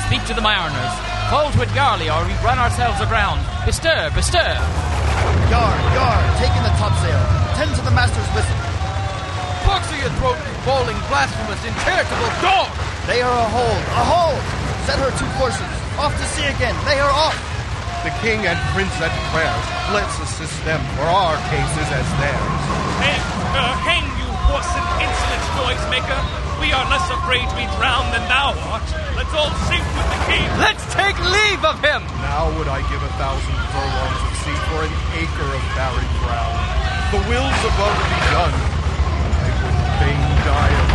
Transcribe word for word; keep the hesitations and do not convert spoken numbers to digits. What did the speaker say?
speak to the mariners. Call to it Yarley, or we run ourselves aground. Bestir, bestir! Yar, yar, taking the topsail. Tend to the master's whistle. Box of your throat, you bowling, blasphemous, incharitable dog! They are a hold, a hold! Set her two courses. Off to sea again. They are off. The king and prince at prayers. Let's assist them, for our case is as theirs. Hang, uh, hang you, horse and insolent noisemaker. We are less afraid to be drowned than thou art. Let's all sink with the king. Let's take leave of him! Now would I give a thousand furlongs of sea for an acre of barren ground. The will's above be done. I would fain die of